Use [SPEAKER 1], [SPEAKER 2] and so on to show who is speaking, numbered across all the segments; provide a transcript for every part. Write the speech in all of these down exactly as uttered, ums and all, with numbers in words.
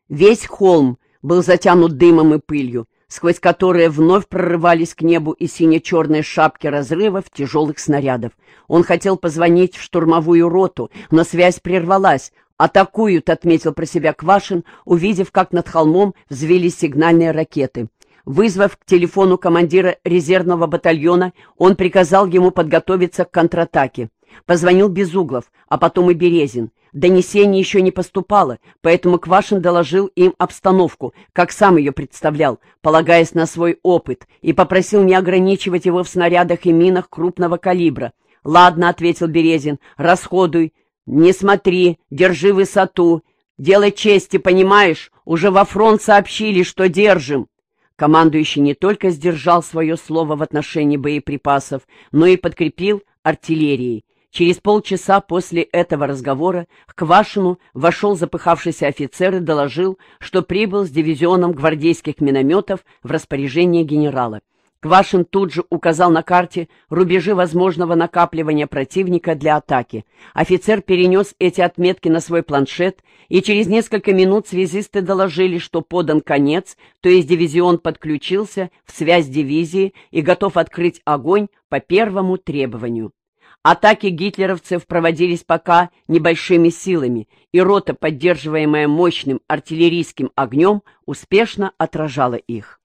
[SPEAKER 1] Весь холм был затянут дымом и пылью, сквозь которые вновь прорывались к небу и сине-черные шапки разрывов тяжелых снарядов. Он хотел позвонить в штурмовую роту, но связь прервалась. «Атакуют», — отметил про себя Квашин, увидев, как над холмом взвились сигнальные ракеты. Вызвав к телефону командира резервного батальона, он приказал ему подготовиться к контратаке. Позвонил Безуглов, а потом и Березин. Донесение еще не поступало, поэтому Квашин доложил им обстановку, как сам ее представлял, полагаясь на свой опыт, и попросил не ограничивать его в снарядах и минах крупного калибра. «Ладно», — ответил Березин, — «расходуй. Не смотри, держи высоту. Делай чести, понимаешь? Уже во фронт сообщили, что держим». Командующий не только сдержал свое слово в отношении боеприпасов, но и подкрепил артиллерией. Через полчаса после этого разговора к Квашину вошел запыхавшийся офицер и доложил, что прибыл с дивизионом гвардейских минометов в распоряжение генерала. Квашин тут же указал на карте рубежи возможного накапливания противника для атаки. Офицер перенес эти отметки на свой планшет, и через несколько минут связисты доложили, что подан конец, то есть дивизион подключился в связь дивизии и готов открыть огонь по первому требованию. Атаки гитлеровцев проводились пока небольшими силами, и рота, поддерживаемая мощным артиллерийским огнем, успешно отражала их.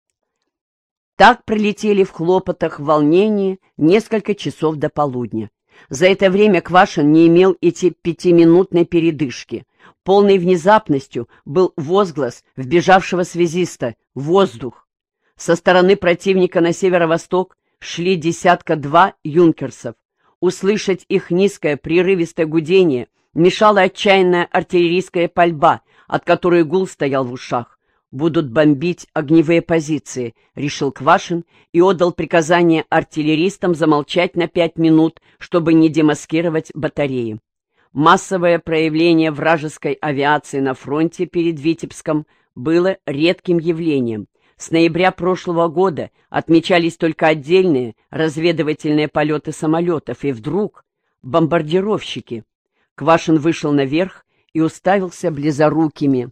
[SPEAKER 1] Так пролетели в хлопотах, в волнении несколько часов до полудня. За это время Квашин не имел эти пятиминутной передышки. Полной внезапностью был возглас вбежавшего связиста «Воздух!». Со стороны противника на северо-восток шли десятка-два юнкерсов. Услышать их низкое прерывистое гудение мешала отчаянная артиллерийская пальба, от которой гул стоял в ушах. «Будут бомбить огневые позиции», — решил Квашин и отдал приказание артиллеристам замолчать на пять минут, чтобы не демаскировать батареи. Массовое проявление вражеской авиации на фронте перед Витебском было редким явлением. С ноября прошлого года отмечались только отдельные разведывательные полеты самолетов, и вдруг бомбардировщики. Квашин вышел наверх и уставился близорукими,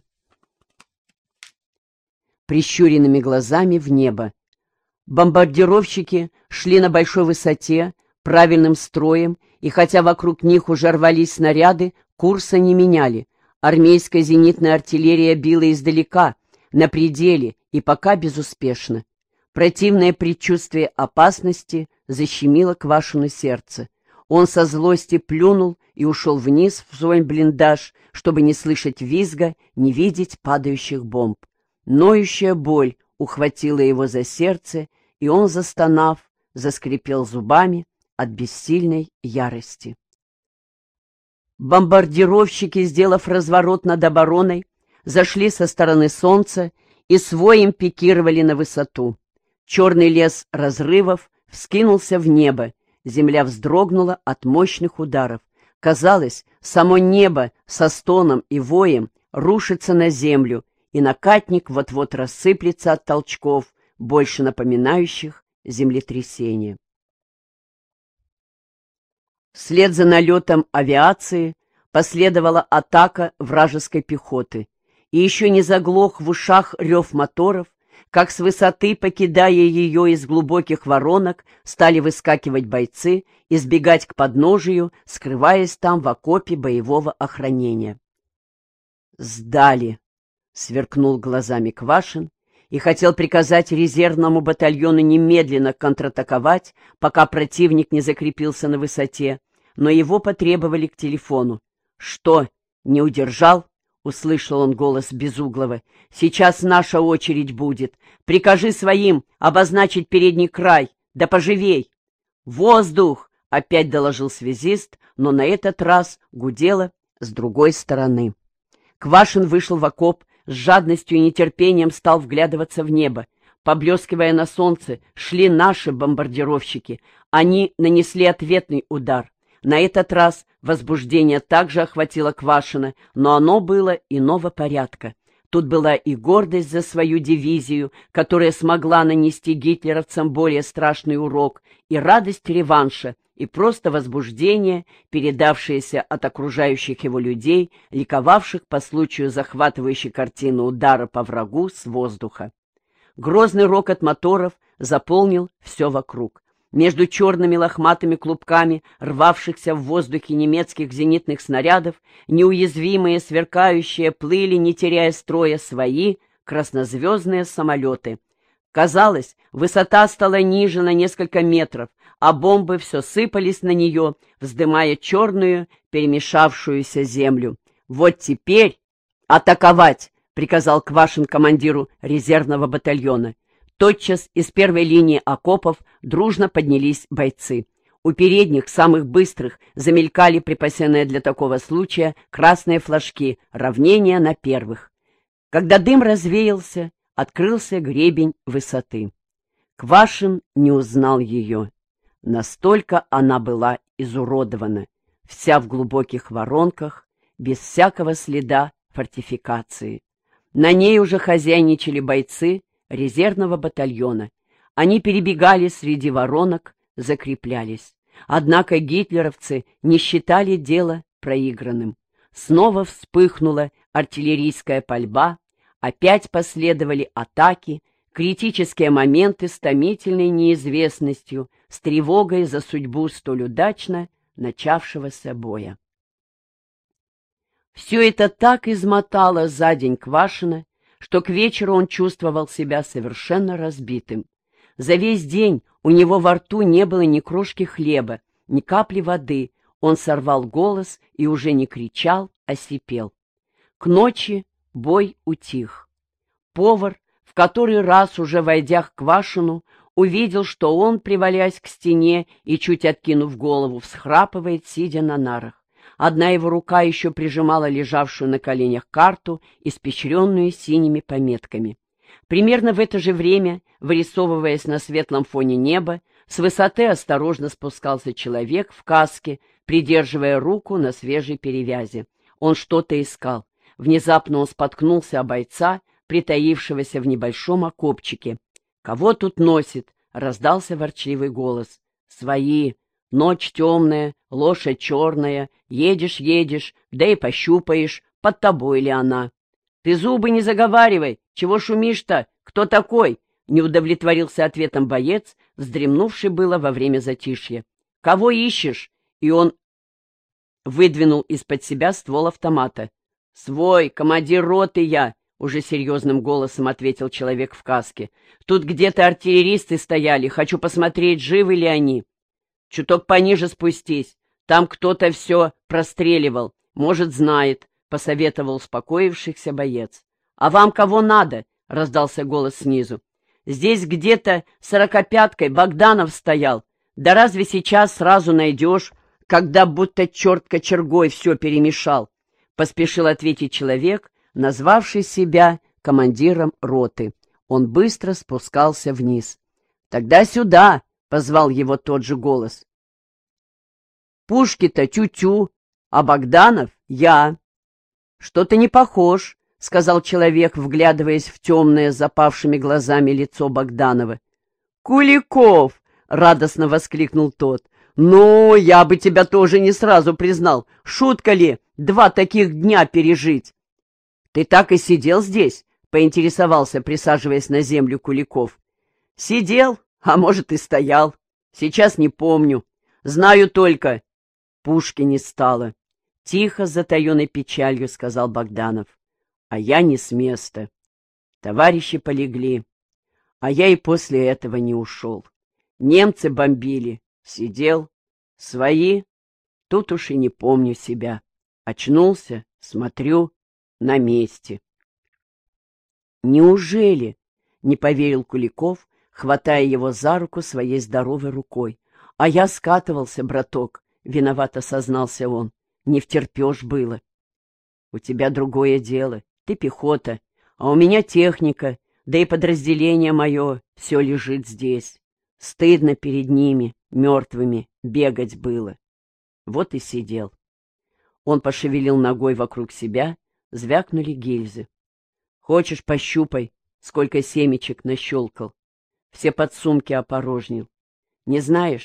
[SPEAKER 1] прищуренными глазами в небо. Бомбардировщики шли на большой высоте, правильным строем, и хотя вокруг них уже рвались снаряды, курса не меняли. Армейская зенитная артиллерия била издалека, на пределе, и пока безуспешно. Противное предчувствие опасности защемило Квашину сердце. Он со злости плюнул и ушел вниз в свой блиндаж, чтобы не слышать визга, не видеть падающих бомб. Ноющая боль ухватила его за сердце, и он, застонав, заскрипел зубами от бессильной ярости. Бомбардировщики, сделав разворот над обороной, зашли со стороны солнца и своим пикировали на высоту. Черный лес разрывов вскинулся в небо, земля вздрогнула от мощных ударов. Казалось, само небо со стоном и воем рушится на землю, и накатник вот-вот рассыплется от толчков, больше напоминающих землетрясение. Вслед за налетом авиации последовала атака вражеской пехоты, и еще не заглох в ушах рев моторов, как с высоты, покидая ее из глубоких воронок, стали выскакивать бойцы и сбегать к подножию, скрываясь там в окопе боевого охранения. «Сдали!» — сверкнул глазами Квашин и хотел приказать резервному батальону немедленно контратаковать, пока противник не закрепился на высоте, но его потребовали к телефону. «Что, не удержал?» — услышал он голос Безуглова. «Сейчас наша очередь будет. Прикажи своим обозначить передний край. Да поживей!» «Воздух!» — опять доложил связист, но на этот раз гудело с другой стороны. Квашин вышел в окоп, с жадностью и нетерпением стал вглядываться в небо. Поблескивая на солнце, шли наши бомбардировщики. Они нанесли ответный удар. На этот раз возбуждение также охватило Квашина, но оно было иного порядка. Тут была и гордость за свою дивизию, которая смогла нанести гитлеровцам более страшный урок, и радость реванша, и просто возбуждение, передавшееся от окружающих его людей, ликовавших по случаю захватывающей картины удара по врагу с воздуха. Грозный рокот моторов заполнил все вокруг. Между черными лохматыми клубками рвавшихся в воздухе немецких зенитных снарядов неуязвимые, сверкающие, плыли, не теряя строя, свои краснозвездные самолеты. Казалось, высота стала ниже на несколько метров, а бомбы все сыпались на нее, вздымая черную, перемешавшуюся землю. «Вот теперь атаковать!» — приказал Квашин командиру резервного батальона. Тотчас из первой линии окопов дружно поднялись бойцы. У передних, самых быстрых, замелькали припасенные для такого случая красные флажки, равнение на первых. Когда дым развеялся, открылся гребень высоты. Квашин не узнал ее. Настолько она была изуродована, вся в глубоких воронках, без всякого следа фортификации. На ней уже хозяйничали бойцы резервного батальона. Они перебегали среди воронок, закреплялись. Однако гитлеровцы не считали дело проигранным. Снова вспыхнула артиллерийская пальба, опять последовали атаки, критические моменты с томительной неизвестностью, с тревогой за судьбу столь удачно начавшегося боя. Все это так измотало за день Квашина, что к вечеру он чувствовал себя совершенно разбитым. За весь день у него во рту не было ни крошки хлеба, ни капли воды. Он сорвал голос и уже не кричал, а сипел. К ночи бой утих. Повар, в который раз уже войдя к Квашину, увидел, что он, привалясь к стене и чуть откинув голову, всхрапывает, сидя на нарах. Одна его рука еще прижимала лежавшую на коленях карту, испещренную синими пометками. Примерно в это же время, вырисовываясь на светлом фоне неба, с высоты осторожно спускался человек в каске, придерживая руку на свежей перевязи. Он что-то искал. Внезапно он споткнулся о бойца, притаившегося в небольшом окопчике. «Кого тут носит?» — раздался ворчливый голос. «Свои. Ночь темная, лошадь черная, едешь-едешь, да и пощупаешь, под тобой ли она. Ты зубы не заговаривай, чего шумишь-то, кто такой?» — не удовлетворился ответом боец, вздремнувший было во время затишья. «Кого ищешь?» И он выдвинул из-под себя ствол автомата. «Свой, командир роты я», — уже серьезным голосом ответил человек в каске. «Тут где-то артиллеристы стояли, хочу посмотреть, живы ли они». «Чуток пониже спустись, там кто-то все простреливал, может, знает», — посоветовал успокоившийся боец. «А вам кого надо?» — раздался голос снизу. «Здесь где-то сорокопяткой Богданов стоял. Да разве сейчас сразу найдешь, когда будто черт кочергой все перемешал?» — поспешил ответить человек, назвавший себя командиром роты. Он быстро спускался вниз. «Тогда сюда!» — позвал его тот же голос. «Пушки-то тю-тю, а Богданов — я». «Что-то не похож», — сказал человек, вглядываясь в темное, запавшими глазами лицо Богданова. «Куликов!» — радостно воскликнул тот. «Ну, я бы тебя тоже не сразу признал. Шутка ли, два таких дня пережить?» «Ты так и сидел здесь?» — поинтересовался, присаживаясь на землю Куликов. «Сидел, а может и стоял. Сейчас не помню. Знаю только, пушки не стало». Тихо, с затаенной печалью сказал Богданов. «А я не с места. Товарищи полегли. А я и после этого не ушел. Немцы бомбили. Сидел. Свои. Тут уж и не помню себя. Очнулся, смотрю, на месте». «Неужели?» — не поверил Куликов, хватая его за руку своей здоровой рукой. «А я скатывался, браток», — виновато сознался он. «Не втерпешь было». «У тебя другое дело. Ты пехота, а у меня техника, да и подразделение мое все лежит здесь. Стыдно перед ними, мертвыми, бегать было. Вот и сидел». Он пошевелил ногой вокруг себя, звякнули гильзы. «Хочешь, пощупай, сколько семечек нащелкал. Все подсумки опорожнил. Не знаешь,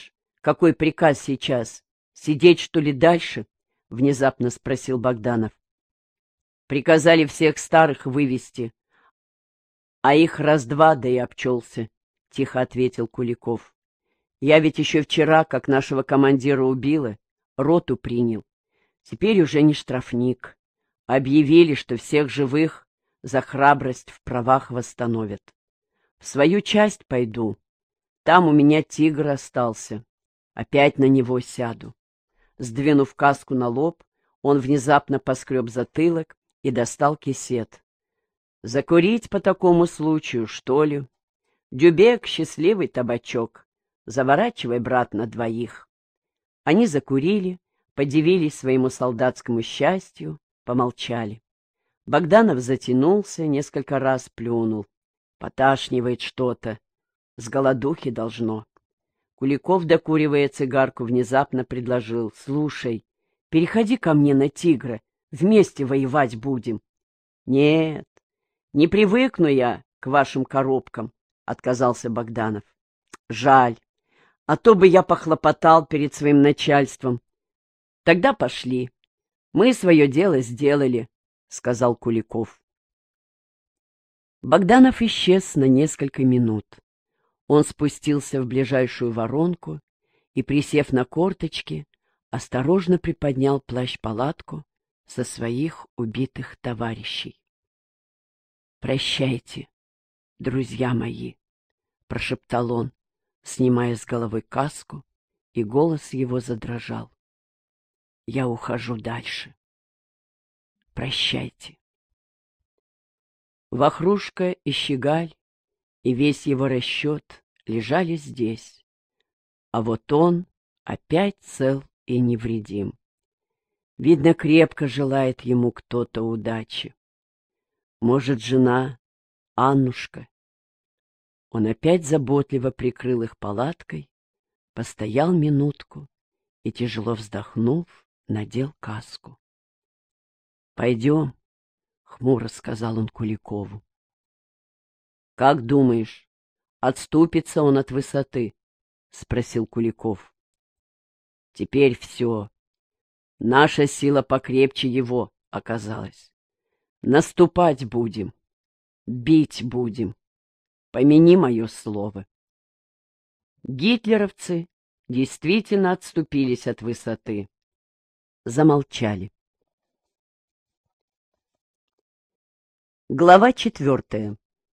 [SPEAKER 1] Какой приказ сейчас? Сидеть, что ли, дальше? — внезапно спросил Богданов. Приказали всех старых вывести, а их раз-два, да и обчелся, — тихо ответил Куликов. Я ведь еще вчера, как нашего командира убило, роту принял. Теперь уже не штрафник. Объявили, что всех живых за храбрость в правах восстановят. В свою часть пойду. Там у меня тигр остался. Опять на него сяду. Сдвинув каску на лоб, он внезапно поскреб затылок и достал кисет. Закурить по такому случаю, что ли? Дюбек — счастливый табачок. Заворачивай, брат, на двоих. Они закурили, подивились своему солдатскому счастью, помолчали. Богданов затянулся, несколько раз плюнул. Поташнивает что-то. С голодухи должно. Куликов, докуривая цигарку, внезапно предложил. «Слушай, переходи ко мне на тигра, вместе воевать будем». «Нет, не привыкну я к вашим коробкам», — отказался Богданов. «Жаль, а то бы я похлопотал перед своим начальством». «Тогда пошли. Мы свое дело сделали», — сказал Куликов. Богданов исчез на несколько минут. Он спустился в ближайшую воронку и, присев на корточки, осторожно приподнял плащ-палатку со своих убитых товарищей. «Прощайте, друзья мои», — прошептал он, снимая с головы каску, и голос его задрожал. «Я ухожу дальше. Прощайте». Вахрушка и Щегаль и весь его расчет лежали здесь, а вот он опять цел и невредим. Видно, крепко желает ему кто-то удачи. Может, жена Аннушка. Он опять заботливо прикрыл их палаткой, постоял минутку и, тяжело вздохнув, надел каску. — Пойдем, — хмуро сказал он Куликову. — Как думаешь, отступится он от высоты? — спросил Куликов. — Теперь все. Наша сила покрепче его оказалась. Наступать будем, бить будем. Помяни мое слово. Гитлеровцы действительно отступились от высоты. Замолчали. Глава четвертая.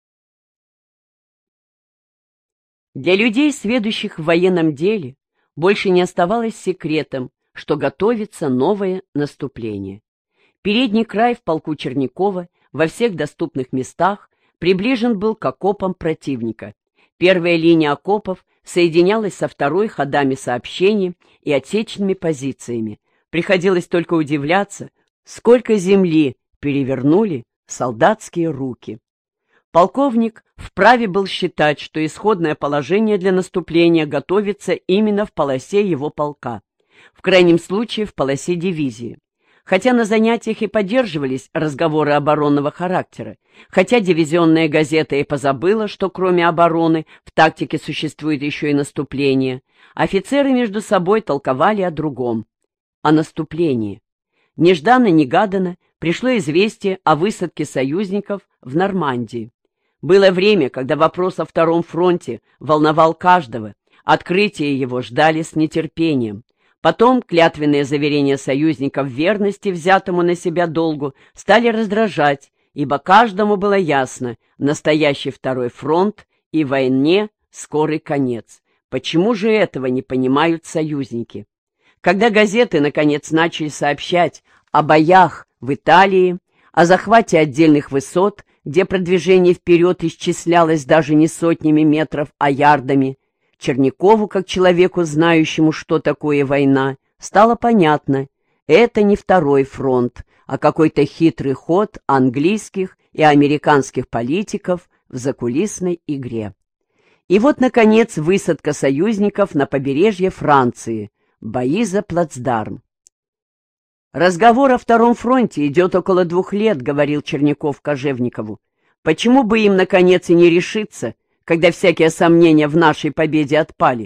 [SPEAKER 1] Для людей, сведущих в военном деле, больше не оставалось секретом, что готовится новое наступление. Передний край в полку Чернякова во всех доступных местах приближен был к окопам противника. Первая линия окопов соединялась со второй ходами сообщений и отсечными позициями. Приходилось только удивляться, сколько земли перевернули солдатские руки. Полковник вправе был считать, что исходное положение для наступления готовится именно в полосе его полка, в крайнем случае в полосе дивизии. Хотя на занятиях и поддерживались разговоры оборонного характера, хотя дивизионная газета и позабыла, что кроме обороны в тактике существует еще и наступление, офицеры между собой толковали о другом, о наступлении. Нежданно-негаданно пришло известие о высадке союзников в Нормандии. Было время, когда вопрос о Втором фронте волновал каждого, открытие его ждали с нетерпением. Потом клятвенные заверения союзников в верности взятому на себя долгу стали раздражать, ибо каждому было ясно — настоящий Второй фронт и войне скорый конец. Почему же этого не понимают союзники? Когда газеты, наконец, начали сообщать о боях в Италии, о захвате отдельных высот, где продвижение вперед исчислялось даже не сотнями метров, а ярдами, Чернякову, как человеку, знающему, что такое война, стало понятно — это не Второй фронт, а какой-то хитрый ход английских и американских политиков в закулисной игре. И вот, наконец, высадка союзников на побережье Франции, бои за плацдарм. «Разговор о Втором фронте идет около двух лет», — говорил Черняков Кожевникову. «Почему бы им, наконец, и не решиться, когда всякие сомнения в нашей победе отпали?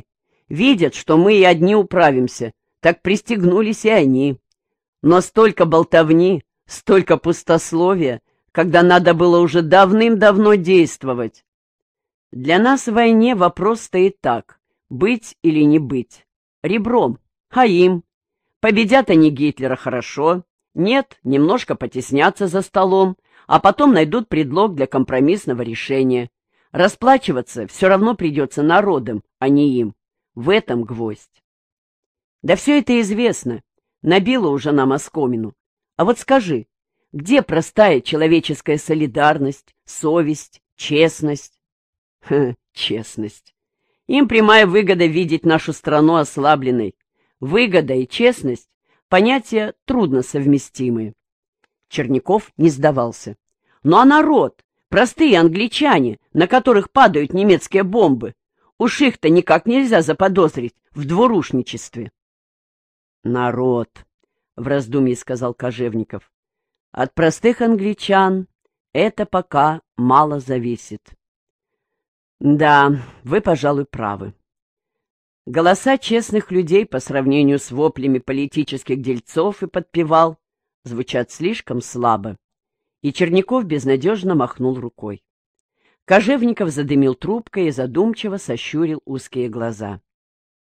[SPEAKER 1] Видят, что мы и одни управимся, так пристегнулись и они. Но столько болтовни, столько пустословия, когда надо было уже давным-давно действовать. Для нас в войне вопрос стоит так: быть или не быть. Ребром. А им? Победят они Гитлера — хорошо. Нет, немножко потеснятся за столом, а потом найдут предлог для компромиссного решения. Расплачиваться все равно придется народам, а не им. В этом гвоздь. Да все это известно. Набило уже нам оскомину. А вот скажи, где простая человеческая солидарность, совесть, честность? Ха, честность. Им прямая выгода видеть нашу страну ослабленной. Выгода и честность — понятия трудно совместимые. Черняков не сдавался. Ну а народ, простые англичане, на которых падают немецкие бомбы, уж их-то никак нельзя заподозрить в двурушничестве. Народ, — в раздумье сказал Кожевников, — от простых англичан это пока мало зависит. Да, вы, пожалуй, правы. Голоса честных людей по сравнению с воплями политических дельцов и подпевал звучат слишком слабо, и Черняков безнадежно махнул рукой. Кожевников задымил трубкой и задумчиво сощурил узкие глаза.